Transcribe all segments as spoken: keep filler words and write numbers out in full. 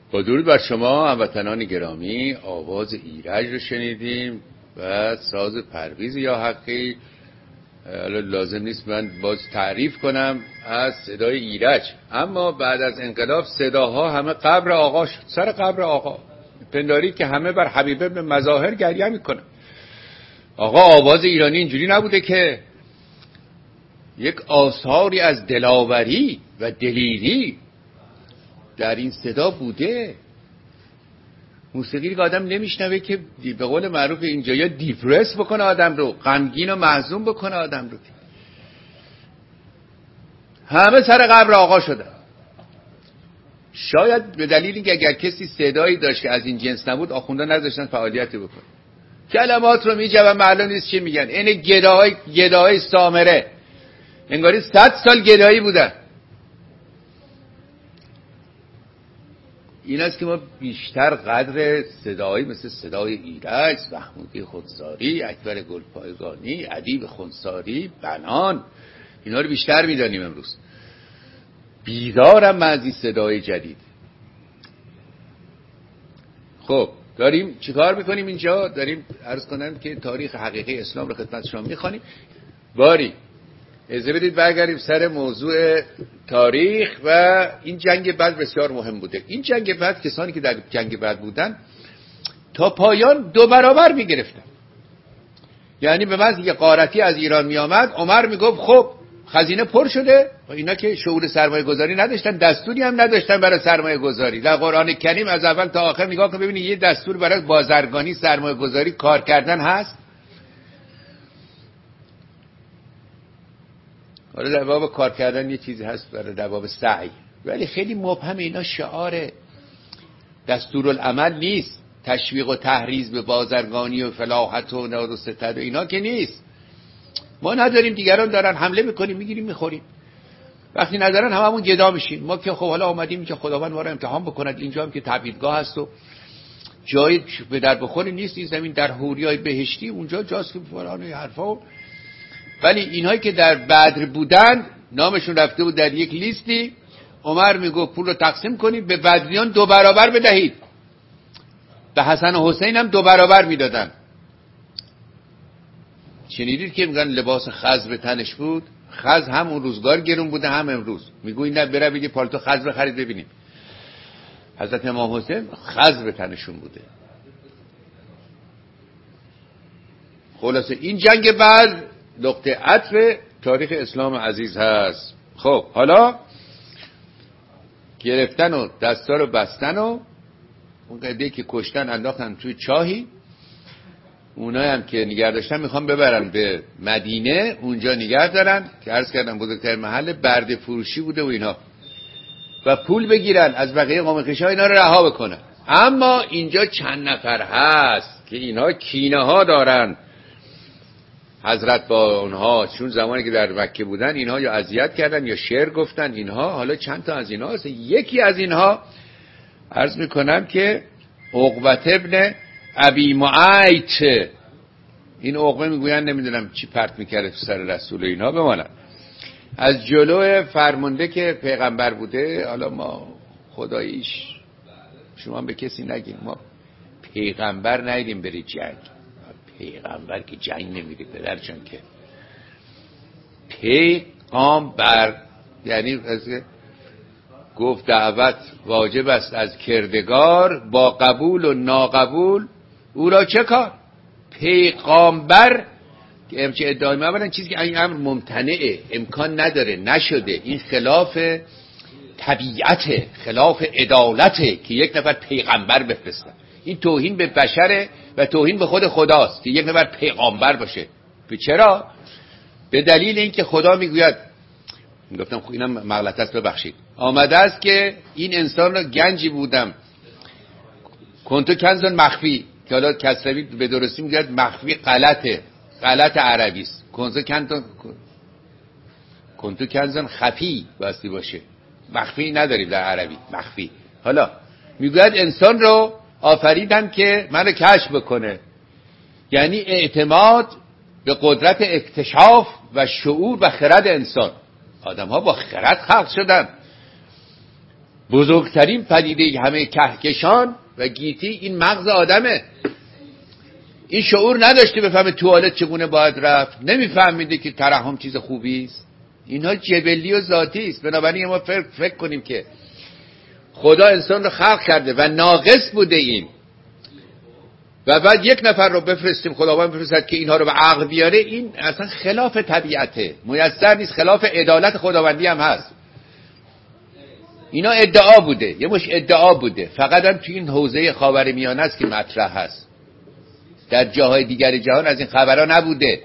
با درود بر شما هموطنان گرامی، آواز ایرج رو شنیدیم و ساز پرویز یا حقی. حالا لازم نیست من باز تعریف کنم از صدای ایرج، اما بعد از انقلاب صداها همه قبر آقا شد، سر قبر آقا پنداری که همه بر حبیب ابن مظاهر گریه میکنن. آقا آواز ایرانی اینجوری نبوده که یک آثاری از دلاوری و دلیری در این صدا بوده. موسیقی که آدم نمیشنوه که به قول معروف اینجا یا دیپرس بکنه آدم رو، غمگین و محزون بکنه آدم رو. همه سر قبر آقا شدن. شاید به دلیل اینکه اگر کسی صدایی داشت که از این جنس نبود، آخوندا نذاشتن فعالیتی بکنه. کلمات رو میجه و معلوم نیست چی میگن. این گداهای گداهای سامره انگاری صد سال گدایی بودن. این است که ما بیشتر قدر صدایی مثل صدای ایرج، محمودی خودساری، اکبر گلپایگانی، ادیب خونساری، بنان، اینا رو بیشتر میدانیم امروز. بیدارم من از این صدای جدید. خب داریم چیکار میکنیم اینجا؟ داریم عرض کنم که تاریخ حقیقی اسلام رو خدمت شما میخوانیم. باری اجازه بدید برگردیم سر موضوع تاریخ و این جنگ بعد بسیار مهم بوده. این جنگ بعد کسانی که در جنگ بعد بودن تا پایان دو برابر میگرفتن. یعنی به محض اینکه غارتی از ایران میآمد، عمر میگفت خب خزینه پر شده و اینا که شعور سرمایه گذاری نداشتن، دستوری هم نداشتن برای سرمایه گذاری. در قرآن کریم از اول تا آخر نگاه کن ببینید یه دستور برای بازرگانی، سرمایه گذاری، کار کردن هست. حالا در باب کار کردن یه چیزی هست برای در باب سعی، ولی خیلی مبهم. اینا شعار دستورالعمل نیست. تشویق و تحریض به بازرگانی و فلاحت و ناد و ستد و اینا که نیست. ما نداریم، دیگران دارن، حمله میکنیم، میگیریم، میخوریم. وقتی ندارن هممون گدا میشیم. ما که خب حالا اومدیم که خداوند ما رو امتحان بکند. اینجا هم که تعبیدگاه هست و جای به در بخوری نیست. این زمین در حوریای بهشتی، اونجا جاست که فلان حرفا. ولی اینهایی که در بدر بودن نامشون رفته بود در یک لیستی. عمر میگفت پول رو تقسیم کنید، به بدریان دو برابر بدهید، به حسن و حسین هم دو برابر میدادن. شنیدید که میگن لباس خز به تنش بود؟ خز هم اون روزگار گرون بوده هم امروز. میگوین نه بروید پالتو خز بخرید ببینیم. حضرت امام حسین خز به تنشون بوده. خلاصه این جنگ بعد نقطه عطف تاریخ اسلام عزیز هست. خب حالا گرفتن و دستا رو بستن و اون قضیه که کشتن انداختن توی چاهی. اونایی هم که نگه داشتن میخوان ببرن به مدینه، اونجا نگه دارن که عرض کردم بزرگتر محل برده فروشی بوده و اینا، و پول بگیرن از بقیه قوم خویشا اینا رو رها بکنن. اما اینجا چند نفر هست که اینها کینه ها دارن حضرت با اونها، چون زمانی که در مکه بودن اینها یا اذیت کردن یا شعر گفتن اینها. حالا چند تا از اینها هست. یکی از اینها عرض میکنم که عقبه ابن ابی معیط. این عقبه میگوین نمیدونم چی پرت میکرده تو سر رسول اینها بمانن. از جلو فرمانده که پیغمبر بوده، حالا ما خداییش شما به کسی نگیم، ما پیغمبر ندیدیم بری جنگ. پیغمبر که جنگ نمیره پدرچان که پیغمبر یعنی گفت دعوت واجب است از کردگار، با قبول و ناقبول او را چه کار. پیغمبر که امچه ادعای می‌کنن چیزی که این امر ممتنعه، امکان نداره، نشده، این خلاف طبیعته، خلاف عدالته که یک نفر پیغمبر بفرستن. این توهین به بشره و توهین به خود خداست که یک نفر پیغمبر باشه. به چرا؟ به دلیل اینکه خدا میگوید، گفتم خب اینم مغلطه است ببخشید، آمده است که این انسان را گنجی بودم کنتو کنزن مخفی، که حالا کسروی به درستی میگوید مخفی غلطه، غلط عربی است. کنتو کنتو کنتو کنزن خفی باستی باشه، مخفی نداریم در عربی، مخفی. حالا میگوید انسان رو آفریدم که منو کشف بکنه، یعنی اعتماد به قدرت اکتشاف و شعور و خرد انسان. آدم ها با خرد خلق شدن. بزرگترین پدیده همه کهکشان و گیتی این مغز آدمه. این شعور نداشته بفهمه توالت چگونه باید رفت، نمیفهمیده که ترحم چیز خوبی است. اینها جبلی و ذاتی است. بنابراین ما فکر, فکر کنیم که خدا انسان رو خلق کرده و ناقص بوده این، و بعد یک نفر رو بفرستیم، خداوند بفرستد که اینها رو به عقل بیاره، این اصلا خلاف طبیعته، میسر نیست، خلاف عدالت خداوندی هم هست. اینا ادعا بوده، یه مش ادعا بوده، فقط هم توی این حوزه خاورمیانه است که مطرح هست. در جاهای دیگر جهان از این خبرها نبوده.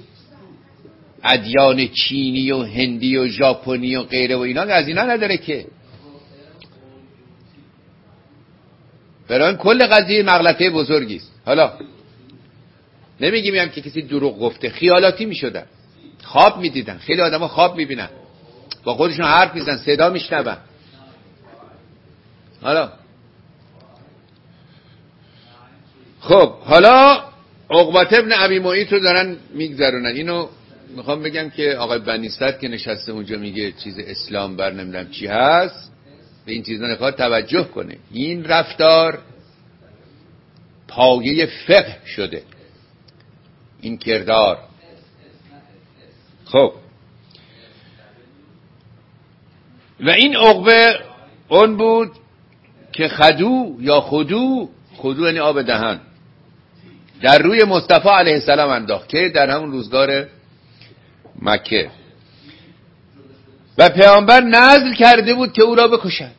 ادیان چینی و هندی و ژاپنی و غیره و اینا از اینا نداره که. برای کل قضیه مغلطه بزرگی است. حالا نمیگیم هم که کسی دروغ گفته، خیالاتی میشدن، خواب میدیدن. خیلی آدما خواب میبینن، با خودشون حرف میزنن، صدا میشنون. حالا خب حالا عقبة ابن ابی معیط رو دارن میگذرونن. اینو میخوام بگم که آقای بنی صدر که نشسته اونجا میگه چیز اسلام بر نمیدونم چی هست، به این چیزا نخواد توجه کنه. این رفتار پایه فقه شده، این کردار. خب و این عقبه اون بود که خدو یا خدو، خدو یعنی آب دهن، در روی مصطفی علیه السلام انداخت که در همون روزگار مکه، و پیامبر نذر کرده بود که او را بکشد.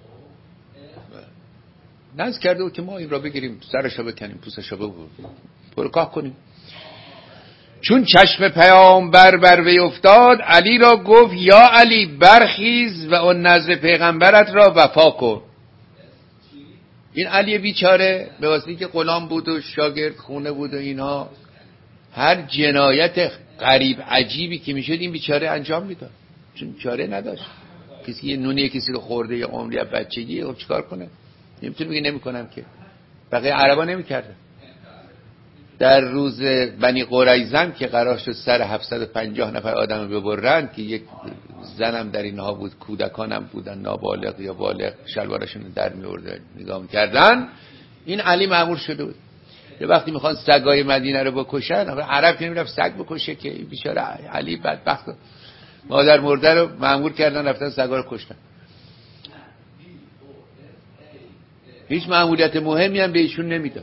نذر کرده بود که ما این را بگیریم، سرش را بکنیم، پوستش را پرکاه کنیم. چون چشم پیامبر بر وی افتاد، علی را گفت یا علی برخیز و اون نذر پیغمبرت را وفا کن. این علی بیچاره به واسطه که غلام بود و شاگرد خونه بود و اینها، هر جنایت غریب عجیبی که میشد این بیچاره انجام میداد، چون چاره نداشت. کسی یه نونی کسی رو خورده یا عمری از بچگی، خب چیکار کنه؟ نمیتونه بگه نمیکنم که. بقیه عربا نمیکردن. در روز بنی قریظه که قرار شد سر هفتصد و پنجاه نفر آدم ببرن، که یک زنم در اینها بود، کودکانم بودن، نابالغ یا بالغ، شلوارشون در می‌آوردن نگاه می‌کردن، این علی مأمور شده بود. یه وقتی میخوان سگای مدینه رو بکشن، عرب که نمیرفت سگ بکشه که، بیچاره علی بدبخت مادر مرده رو مأمور کردن رفتن سگا رو کشتن. هیچ مأموریت مهمی هم به ایشون نمیداد.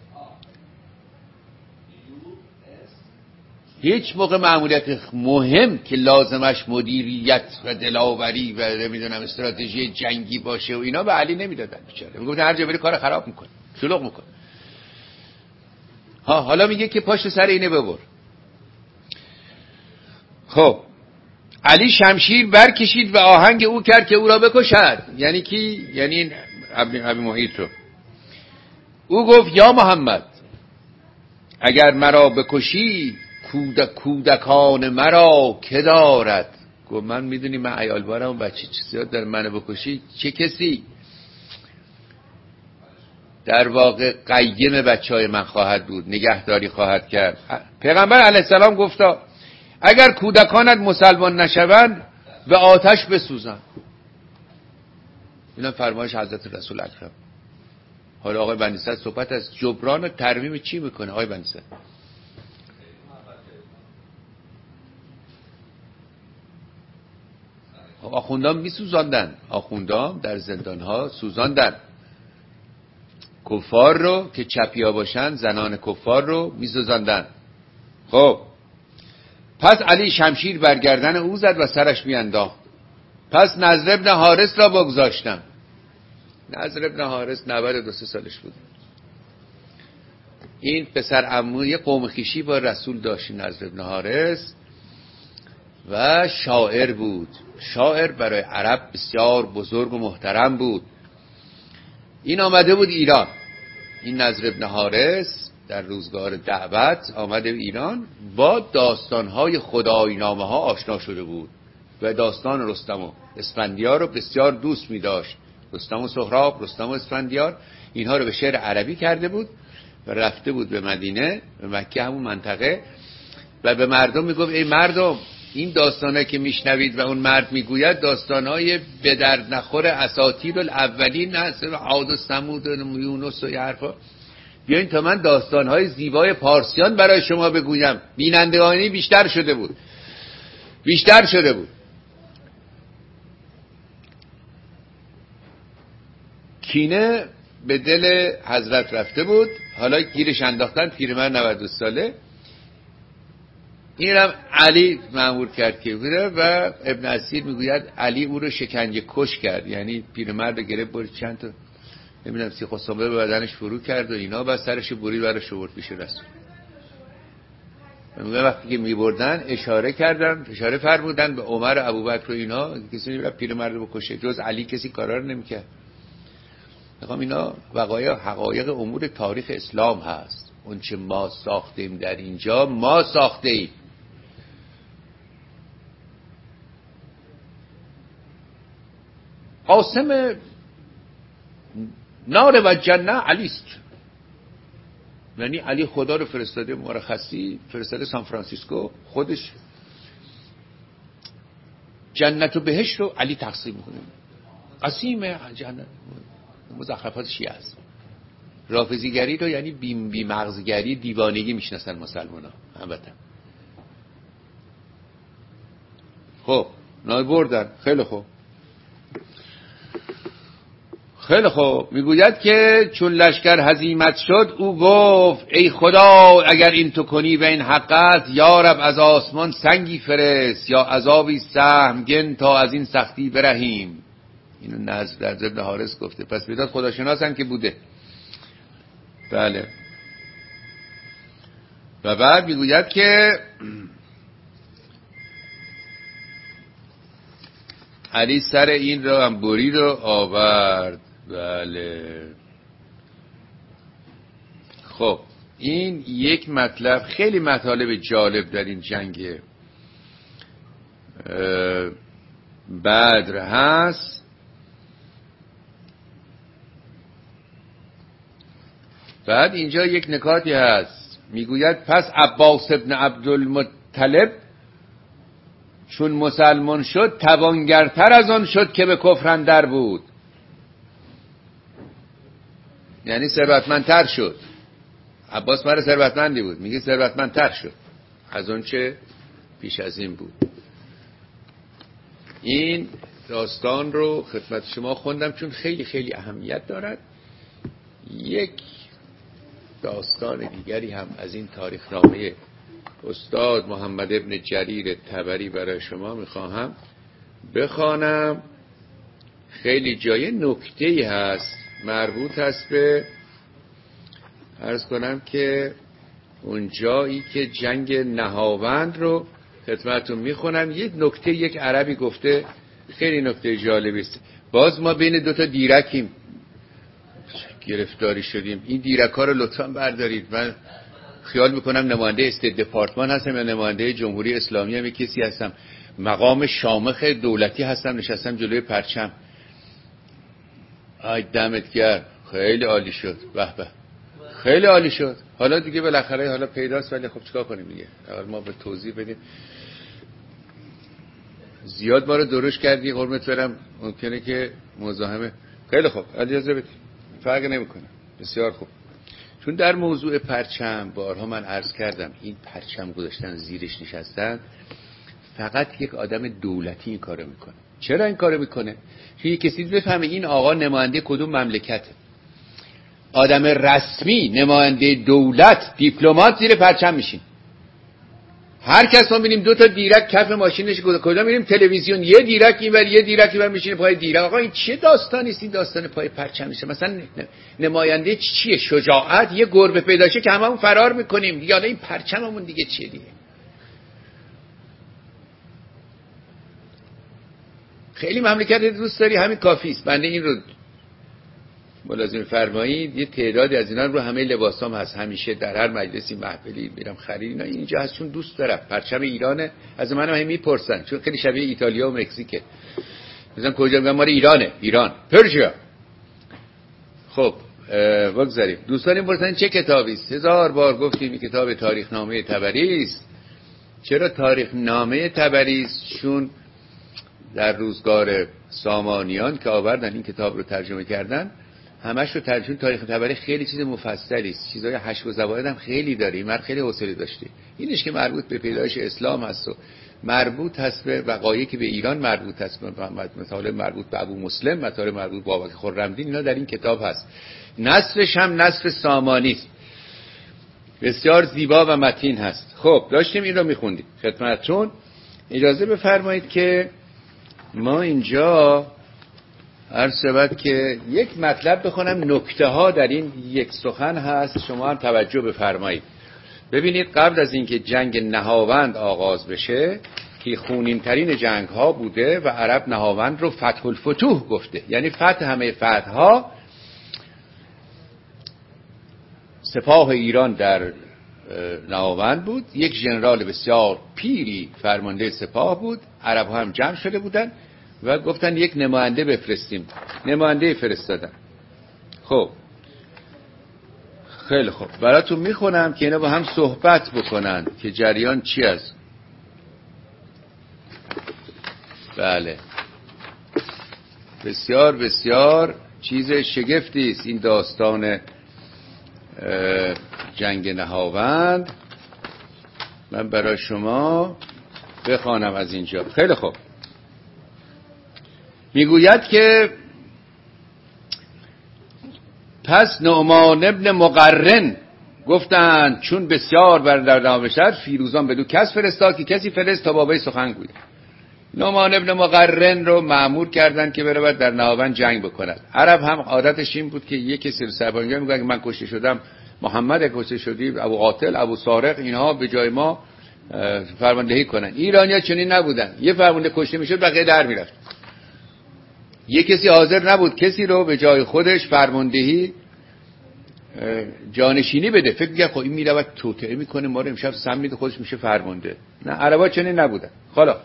هیچ موقع مأموریت مهم که لازمش مدیریت و دلاوری و نمیدونم استراتژی جنگی باشه و اینا به علی نمیدادن. بیچاره میگفتن هر جا بری کار خراب میکنه، شلوغ میکنه. ها حالا میگه که پشت سر اینه ببر. خب علی شمشیر برکشید و آهنگ او کرد که او را بکشد. یعنی کی؟ یعنی ابی معیط رو. او گفت یا محمد اگر مرا بکشی کودک کودکان مرا که دارد. گفت من میدونی من عیال بارم و بچه چیزی داره، منو بکشی چه کسی در واقع قیم بچه های من خواهد بود، نگهداری خواهد کرد. پیغمبر علیه السلام گفتا اگر کودکانت مسلمان نشوند به آتش بسوزن. اینا فرمایش حضرت رسول اکرم. حالا آقای بنی صدر صحبت از جبران و ترمیم چی میکنه؟ آقای بنی صدر آخوندان می سوزاندن، آخوندان در زندان ها سوزاندن کفار رو که چپیا باشن، زنان کفار رو می سوزاندن. خب پس علی شمشیر برگردن او زد و سرش می انداخت. پس نضر ابن حارث را بگذاشتم. نضر ابن حارث نود و دو سالش بود. این پسر عموی قوم خویشی با رسول داشت. نضر ابن حارث و شاعر بود. شاعر برای عرب بسیار بزرگ و محترم بود. این آمده بود ایران. این نضر ابن حارث در روزگار دعوت آمده به ایران، با داستانهای خدایینامه ها آشنا شده بود و داستان رستم و اسفندیار رو بسیار دوست می داشت. رستم و سهراب، رستم و اسفندیار، اینها رو به شعر عربی کرده بود و رفته بود به مدینه، به مکه همون منطقه، و به مردم می گفت ای مردم این داستانه که میشنوید و اون مرد میگوید داستانهای به درد نخور اساطیر الاولین هست، عاد و ثمود و یونس و حرفا. بیاین تا من داستانهای زیبای پارسیان برای شما بگویم. بینندگانی بیشتر شده بود بیشتر شده بود کینه به دل حضرت رفته بود. حالا گیرش انداختن، پیرمرد نود و دو ساله. اینم علی مأمور کرد که بره و ابن اسیر میگوید علی او رو شکنجه کش کرد، یعنی پیرمرد رو گرفت برد چند تا نمیدونم سی خصومه به بدنش فرو کرد و اینا، بعد سرش برید براش آورد پیش رسول. میگه وقتی که میبردن اشاره کردن، اشاره فرمودن به عمر و ابوبکر و اینا، کسی نمیرفت پیرمرد رو بکشه جز علی، کسی کارا رو نمیکرد. میخوام اینا وقایع حقایق امور تاریخ اسلام هست. اون چه ما ساختیم در اینجا ما ساخته ایم. قاسم نار و جنه علی است، یعنی علی خدا رو فرستاده مرخصی، فرستاده سان فرانسیسکو، خودش جنت و بهشت رو علی تقسیم میکنه. قسیم جنت مزخرفات شیعه است. رافضیگری رو یعنی بی, بی مغزگری دیوانگی میشناسن مسلمان ها البته. خب نای بردن. خیلی خوب خیلی خوب میگوید که چون لشکر هزیمت شد او گفت ای خدا اگر این تو کنی و این حق است یا رب از آسمان سنگی فرست یا عذابی سهمگن تا از این سختی برهیم. اینو نظر در ابن حارث گفته. پس بیداد خداشناسن که بوده. بله. و بعد میگوید که علی سر این رو هم برید و آورد. بله. خب این یک مطلب. خیلی مطالب جالب در این جنگ بدر هست. بعد اینجا یک نکاتی هست میگوید پس عباس ابن عبدالمطلب چون مسلمان شد توانگرتر از آن شد که به کفر اندر بود، یعنی ثروتمندتر شد. عباس مرد ثروتمندی بود، میگه ثروتمندتر شد از اون چه پیش از این بود. این داستان رو خدمت شما خوندم چون خیلی خیلی اهمیت دارد. یک داستان دیگری هم از این تاریخ نامه استاد محمد ابن جریر طبری برای شما میخواهم بخوانم. خیلی جای نکته‌ای هست مربوط هست به عرض کنم که اون جایی که جنگ نهاوند رو خدمتتون میخونم. یک نکته یک عربی گفته خیلی نکته جالبی است. باز ما بین دو تا دیرکیم گرفتاری شدیم. این دیرک‌ها رو لطفاً بردارید. من خیال میکنم نماینده استیت دپارتمان هستم یا نماینده جمهوری اسلامی هم کسی هستم، مقام شامخ دولتی هستم، نشستم جلوی پرچم. آی دمت گرم، خیلی عالی شد، به به خیلی عالی شد. حالا دیگه بالاخره حالا پیداست، ولی خب چیکار کنیم دیگه، اول ما به توضیح بدیم. زیاد ما رو درش کردی قربونت برم، ممکنه که مزاحمه. خیلی خوب اجازه بدید، فرق نمیکنه. بسیار خوب. چون در موضوع پرچم بارها من عرض کردم این پرچم گذاشتن زیرش نشستن فقط یک آدم دولتی این کارو میکنه. چرا این کارو میکنه؟ چون یک کسی بفهمه این آقا نماینده کدوم مملکته. آدم رسمی، نماینده دولت، دیپلمات زیر پرچم میشین. هر کس ما ببینیم دو تا دیرک کف ماشینش کجا میریم تلویزیون، یه دیرک اینور یه دیرک اینور میشینه پای دیرک. آقا این چه داستانی است؟ این داستان پای پرچم میشه. مثلا نماینده چیه؟ شجاعت. یه گربه پیدا شه که هممون فرار میکنیم دیگه. حالا این پرچممون دیگه چیه دیگه؟ خیلی مملکت دوست داری همین کافی است. بنده این رو ملازم فرمایید یه تعدادی از اینا رو همه لباسام هست، همیشه در هر مجلسی محفلی میرم خرید اینا اینجا هست چون دوست دارم. پرچم ایرانه. از منم هم میپرسن چون خیلی شبیه ایتالیا و مکزیکه. مثلا کجا میگم مال ایرانه، ایران، پرژیا. خب بگذاریم. دوستان میپرسن چه کتابی است؟ هزار بار گفتیم این کتاب تاریخ نامه طبری است. چرا تاریخ نامه تبریزشون در روزگار سامانیان که آوردن این کتاب رو ترجمه کردن، همش رو ترجمه. تاریخ تبری خیلی چیز مفصلی است، چیزای حشو و زواید هم خیلی داره. این مرد خیلی حوصله داشته. اینش که مربوط به پیدایش اسلام هست و مربوط هست به وقایعی که به ایران مربوط هست، مثلا مربوط به ابو مسلم، مثلا مربوط به بابک خرمدین، اینا در این کتاب هست. نثرش هم نثر سامانی است، بسیار زیبا و متین هست. خب داشتیم این رو میخوندیم خدمتتون. اجازه بفرمایید که ما اینجا عرض شود که یک مطلب بخونم. نکته ها در این یک سخن هست، شما هم توجه بفرمایید. ببینید قبل از اینکه جنگ نهاوند آغاز بشه که خونین ترین جنگ ها بوده و عرب نهاوند رو فتح الفتوح گفته، یعنی فتح همه فتح ها. سپاه ایران در نهاوند بود، یک ژنرال بسیار پیری فرمانده سپاه بود. عرب ها هم جمع شده بودن و گفتن یک نماینده بفرستیم. نماینده فرستادن. خب خیلی خوب، براتون میخونم که اینا با هم صحبت بکنن که جریان چی است. بله، بسیار بسیار چیز شگفتی است این داستان جنگ نهاوند. من برای شما بخوانم از اینجا. خیلی خوب. میگوید که پس نعمان ابن مقرن گفتند چون بسیار بر در نام شد، فیروزان بدو کس فرستاد که کسی فرست تا بابای سخن گوید. نعمان ابن مقرن رو مأمور کردن که بره در نهاوند جنگ بکند. عرب هم عادتش این بود که یک کسی رو سربانگی میگه من کشته شدم، محمد کشته شدی، ابو قاتل، ابو سارق، اینها به جای ما فرماندهی کنن. ایرانی‌ها چنین نبودن. یه فرمانده کشته میشد بقیه در میرفت. یه کسی حاضر نبود کسی رو به جای خودش فرماندهی جانشینی بده. فکر می‌کرد خب این میرود توطئه میکنه، ما رو امشب سم میده، خودش میشه فرمانده. نه، عربا چنین نبودن. حالا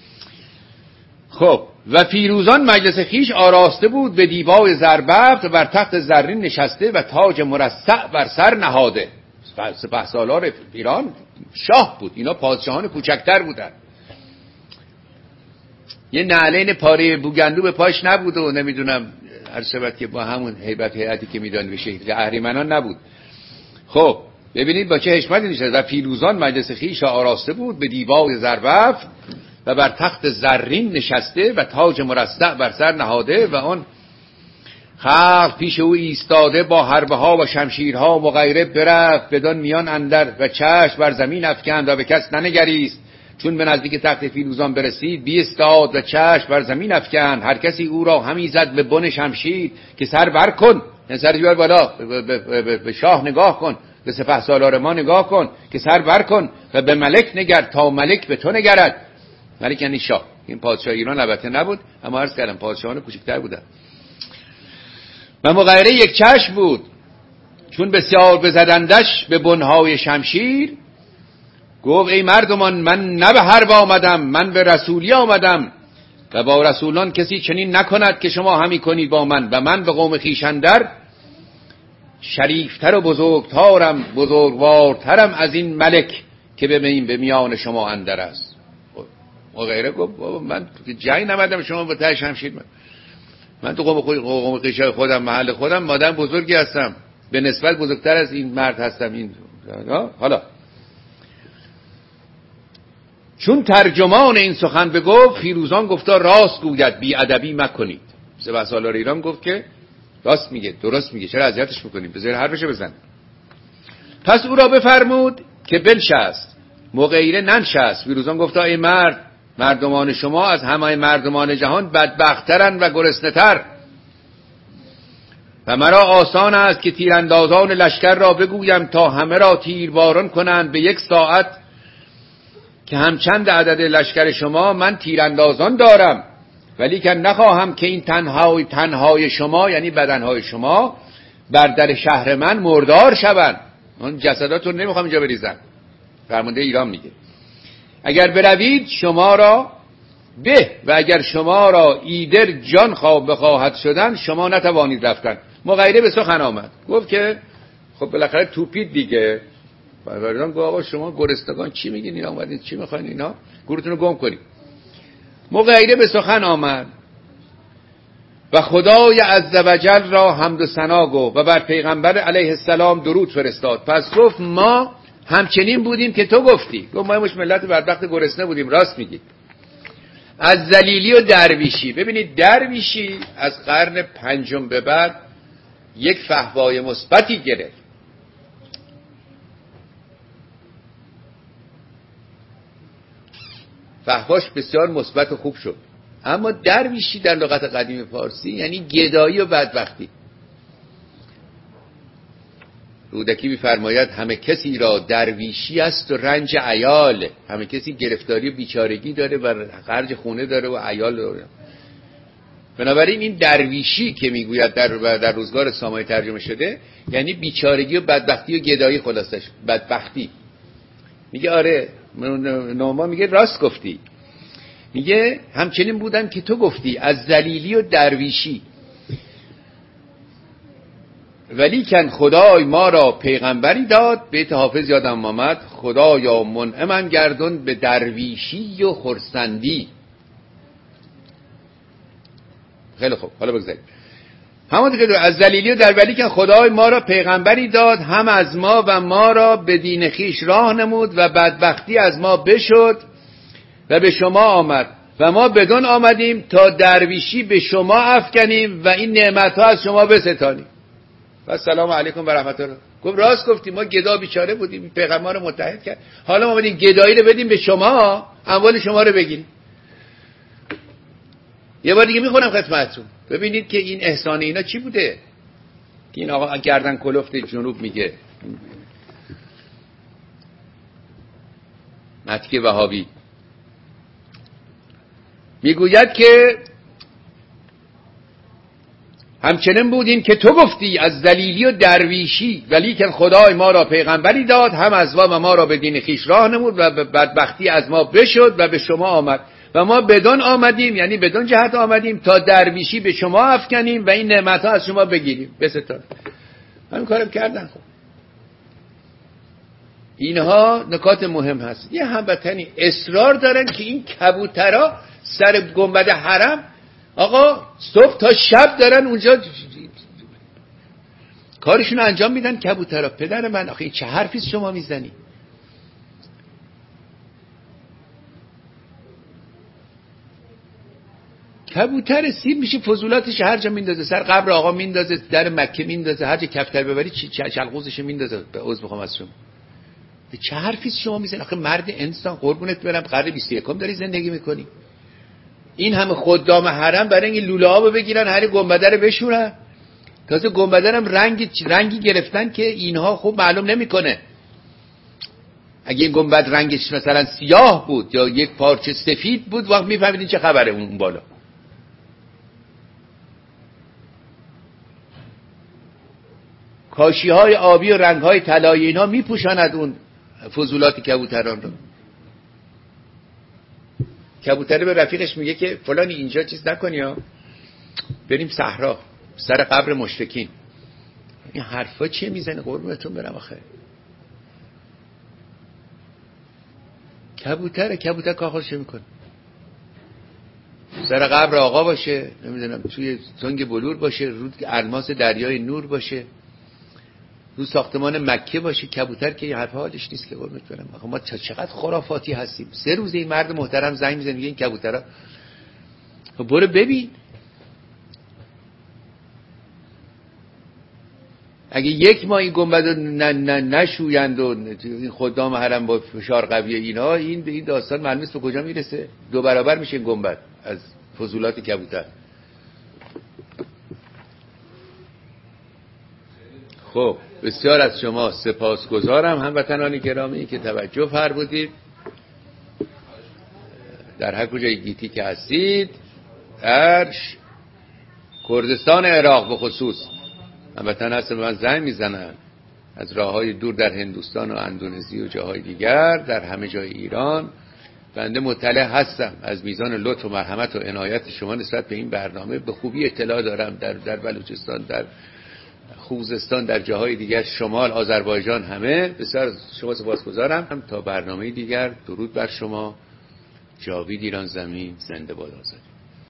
خب و فیروزان مجلس خیش آراسته بود، به دیبای زربفت و بر تخت زرین نشسته و تاج مرصع بر سر نهاده. سپه سالار ایران شاه بود، اینا پادشاهان کوچکتر بودن. یه نعلین پاره بوگندو به پاش نبود و نمیدونم هر شبت که با همون هیبت هیئتی که میدان به شهید اهریمنان نبود. خب ببینید با چه حشمتی نشسته. و فیروزان مجلس خیش آراسته بود، به دیبای زربفت و بر تخت زرین نشسته و تاج مرصع بر سر نهاده و آن خلق پیش او ایستاده، با حربه ها و شمشیرها مغیره برفت بدان میان اندر و چشم بر زمین افکند و به کس ننگریست. چون به نزدیک تخت فیروزان برسید بیستاد و چشم بر زمین افکند. هر کسی او را همی زد به بن شمشیر که سر بر کن، یعنی سر بیار بالا، به شاه نگاه کن، به سپه سالار ما نگاه کن که سر بر کن و به ملک نگر تا ملک به تو نگرد. ملک یعنی شاه. این پادشاه ایران البته نبود، اما عرض کردم پادشاهان کوچکتر بودن. و مغیره یک چشم بود، چون بسیار بزدندش به بنهای شمشیر. گفت ای مردمان من نه به حرب آمدم، من به رسولی آمدم و با رسولان کسی چنین نکند که شما همی کنید با من. و من به قوم خویش اندر شریفتر و بزرگترم بزرگوارترم از این ملک که به این به میان شما اندر است. و غیره گفت بابا من جنگ نمدم، شما با ته شمشیر من من تو قوم خود قوم خویش خودم محل خودم مادر بزرگی هستم، به نسبت بزرگتر از این مرد هستم. این حالا چون ترجمان این سخن بگفت، فیروزان گفتا راست گوید بی ادبی مکنید. سپه سالار ایران گفت که راست میگه، درست میگه، چرا اذیتش میکنید، بذار حرفشو بزن. پس او را بفرمود که بنشست، مغیره ننشست. فیروزان گفتا ای مرد، مردمان شما از همه مردمان جهان بدبخترن و گرسنه‌تر و مرا آسان است که تیراندازان لشکر را بگویم تا همه را تیرباران کنند به یک ساعت، که همچند عدد لشکر شما من تیراندازان دارم، ولی که نخواهم که این تنهای تنهای شما یعنی بدنهای شما بر در شهر من مردار شوند. اون جسداتون نمیخوام اینجا بریزن. فرمانده ایران میگه اگر بروید شما را به و اگر شما را ایدر جان خواب بخواهد شدن شما نتوانید رفتن. مغیره به سخن آمد، گفت که خب بالاخره توپید دیگه، پروردگار گفت آقا شما گرسنگان چی میگین اینا اومدین چی میخواین اینا گورتون رو گم کنید. مغیره به سخن آمد و خدای عزوجل را حمد و ثنا گفت و بر پیغمبر علیه السلام درود فرستاد. پس گفت ما همچنین بودیم که تو گفتی. گفت ما مش ملت بدبخت گرسنه بودیم. راست میگی. از ذلیلی و درویشی. ببینید درویشی از قرن پنجم به بعد یک فحوای مثبتی گرفت. فحواش بسیار مثبت و خوب شد. اما درویشی در لغت قدیم فارسی یعنی گدایی و بدبختی. رودکی می‌فرماید همه کسی را درویشی است و رنج عیال. همه کسی گرفتاری و بیچارگی داره و خرج خونه داره و عیال داره. بنابراین این درویشی که میگوید در در روزگار سامانی ترجمه شده یعنی بیچارگی و بدبختی و گدایی. خلاصش بدبختی. میگه آره نوما میگه راست گفتی. میگه همچنین بودم که تو گفتی از ذلیلی و درویشی، ولیکن خدای ما را پیغمبری داد. بیت حافظ یادم آمد خدایا منعمم گردون به درویشی و خرسندی. خیلی خوب حالا بگذاریم همونطور که از ذلیلی و در ولیکن خدای ما را پیغمبری داد هم از ما و ما را به دین خیش راه نمود و بدبختی از ما بشد و به شما آمد و ما بدون آمدیم تا درویشی به شما افکنیم و این نعمتها از شما بستانیم. و سلام علیکم و رحمت الله. گفت راست گفتی ما گدا بیچاره بودیم پیغمبر رو متحد کرد حالا ما اومدیم گدایی رو بدیم به شما اموال شما رو بگیریم. یه بار دیگه میخونم خدمتتون ببینید که این احسان اینا چی بوده که این آقا گردن کلفت جنوب میگه متکی وهابی میگوید که همچنین بودیم که تو گفتی از ذلیلی و درویشی ولیکن خدای ما را پیغمبری داد هم از ما و ما را به دین خیش راه نمود و بدبختی از ما بشد و به شما آمد و ما بدون آمدیم یعنی بدون جهت آمدیم تا درویشی به شما افکنیم و این نعمتها از شما بگیریم بستان. همین کارم کردن. خب اینها نکات مهم هست. یه هموطنی اصرار دارن که این کبوترها سر گنبد حرم آقا صبح تا شب دارن اونجا کارشون رو انجام میدن. کبوترها پدر من آخه چه حرفی شما میزنی؟ کبوتر سیر میشه فضولاتش هر جا میندازه سر قبر آقا میندازه در مکه میندازه هر جا کفتر ببری چلقوزش میندازه. به عذر میخوام از شما به چه حرفی شما میزنی؟ آخه مرد انسان قربونت برم قرن بیست و یکم داری زندگی میکنی. این همه خدام حرم برای این لوله ها بگیرن هر گنبده رو بشورن. تازه گنبده هم رنگ رنگی گرفتن که اینها خوب معلوم نمیکنه. اگه این گنبد رنگش مثلا سیاه بود یا یک پارچه سفید بود وقت میفهمیدین چه خبره اون بالا. کاشی های آبی و رنگ های طلایی اینا میپوشاند اون فضولات کبوتران رو. کبوتره به رفیقش میگه که فلانی اینجا چیز نکنی ها بریم صحرا سر قبر مشرکین. این حرفا چیه میزنه قربونتون برم آخه؟ کبوتره کبوتر کاخش میکنه سر قبر آقا باشه نمیدونم توی تنگ بلور باشه رو الماس دریای نور باشه رو ساختمان مکه باشه. کبوتر که این حرفا حالش نیست که قربونت برم. آخه ما چقدر خرافاتی هستیم. سه روز این مرد محترم زنگ میزنه میگه این کبوترها برو ببین. اگه یک ماه این گنبد رو نشویند و این خدام حرم با فشار قوی اینا این به این داستان معلوم نیست به کجا میرسه. دو برابر میشه این گنبد از فضولات کبوتر. خب بسیار از شما سپاسگزارم هموطنان گرامی که توجه فرمودید در هر کجای گیتی که هستید. در کردستان عراق به خصوص هموطن هستن من زنگ میزنن از راههای دور در هندوستان و اندونزی و جاهای دیگر در همه جای ایران. بنده مطلع هستم از میزان لطف و مرحمت و عنایت شما نسبت به این برنامه. به خوبی اطلاع دارم در در بلوچستان در خوزستان، در جاهای دیگر، شمال آذربایجان، همه بسیار شما سپاسگزارم. هم تا برنامه دیگر، درود بر شما. جاوید ایران زمین، زنده باد آزادی.